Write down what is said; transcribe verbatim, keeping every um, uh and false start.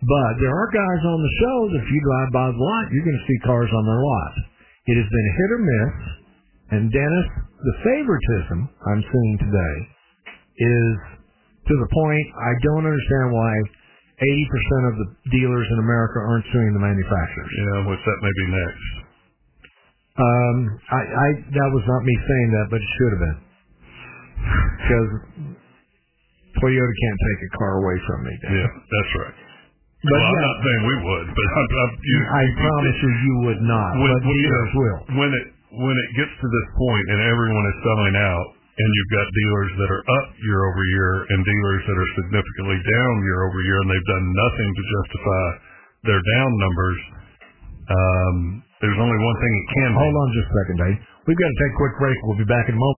But there are guys on the show that if you drive by the lot, you're going to see cars on their lot. It has been hit or miss. And Dennis, the favoritism I'm seeing today is to the point I don't understand why eighty percent of the dealers in America aren't suing the manufacturers. Yeah, what's that may be next? Um, I, I that was not me saying that, but it should have been. Because Toyota can't take a car away from me. Dan. Yeah, that's right. But well, yeah, I'm not saying we would, but I'm, I'm, you, I you, promise you, you would not. When, but when, dealers you know, will. When it when it gets to this point and everyone is selling out, and you've got dealers that are up year over year and dealers that are significantly down year over year, and they've done nothing to justify their down numbers. Um, there's only one thing it can Hold be. on just a second, Dave. We've got to take a quick break. We'll be back in a moment.